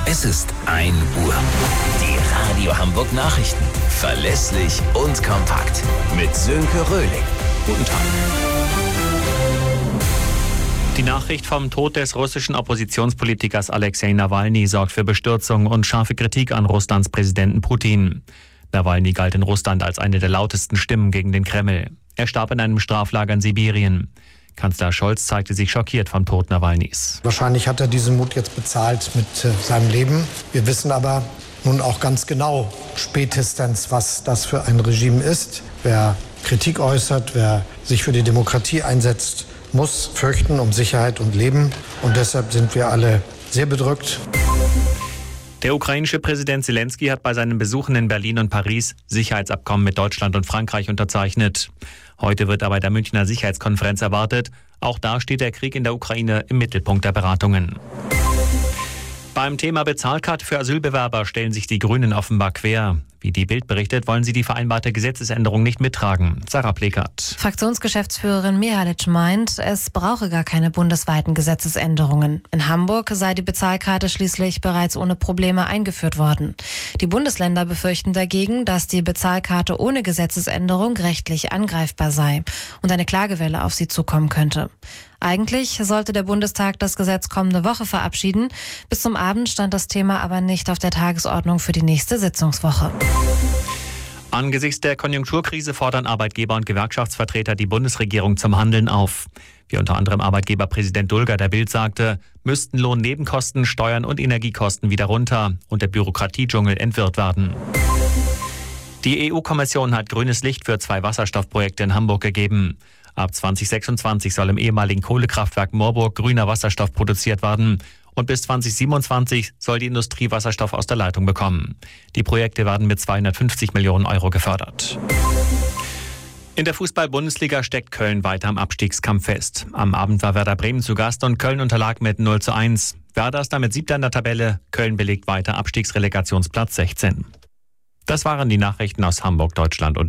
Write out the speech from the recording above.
Es ist 1 Uhr. Die Radio Hamburg Nachrichten. Verlässlich und kompakt. Mit Sönke Röhling. Guten Tag. Die Nachricht vom Tod des russischen Oppositionspolitikers Alexei Nawalny sorgt für Bestürzung und scharfe Kritik an Russlands Präsidenten Putin. Nawalny galt in Russland als eine der lautesten Stimmen gegen den Kreml. Er starb in einem Straflager in Sibirien. Kanzler Scholz zeigte sich schockiert vom Tod Nawalnys. Wahrscheinlich hat er diesen Mut jetzt bezahlt mit seinem Leben. Wir wissen aber nun auch ganz genau spätestens, was das für ein Regime ist. Wer Kritik äußert, wer sich für die Demokratie einsetzt, muss fürchten um Sicherheit und Leben. Und deshalb sind wir alle sehr bedrückt. Der ukrainische Präsident Zelensky hat bei seinen Besuchen in Berlin und Paris Sicherheitsabkommen mit Deutschland und Frankreich unterzeichnet. Heute wird er bei der Münchner Sicherheitskonferenz erwartet. Auch da steht der Krieg in der Ukraine im Mittelpunkt der Beratungen. Beim Thema Bezahlkarte für Asylbewerber stellen sich die Grünen offenbar quer. Wie die Bild berichtet, wollen sie die vereinbarte Gesetzesänderung nicht mittragen. Sarah Plekert. Fraktionsgeschäftsführerin Mihalic meint, es brauche gar keine bundesweiten Gesetzesänderungen. In Hamburg sei die Bezahlkarte schließlich bereits ohne Probleme eingeführt worden. Die Bundesländer befürchten dagegen, dass die Bezahlkarte ohne Gesetzesänderung rechtlich angreifbar sei und eine Klagewelle auf sie zukommen könnte. Eigentlich sollte der Bundestag das Gesetz kommende Woche verabschieden. Bis zum Abend stand das Thema aber nicht auf der Tagesordnung für die nächste Sitzungswoche. Angesichts der Konjunkturkrise fordern Arbeitgeber und Gewerkschaftsvertreter die Bundesregierung zum Handeln auf. Wie unter anderem Arbeitgeberpräsident Dulger der Bild sagte, müssten Lohnnebenkosten, Steuern und Energiekosten wieder runter und der Bürokratiedschungel entwirrt werden. Die EU-Kommission hat grünes Licht für 2 Wasserstoffprojekte in Hamburg gegeben. Ab 2026 soll im ehemaligen Kohlekraftwerk Moorburg grüner Wasserstoff produziert werden. Und bis 2027 soll die Industrie Wasserstoff aus der Leitung bekommen. Die Projekte werden mit 250 Millionen Euro gefördert. In der Fußball-Bundesliga steckt Köln weiter am Abstiegskampf fest. Am Abend war Werder Bremen zu Gast und Köln unterlag mit 0:1. Werder ist damit 7. in der Tabelle. Köln belegt weiter Abstiegsrelegationsplatz 16. Das waren die Nachrichten aus Hamburg, Deutschland und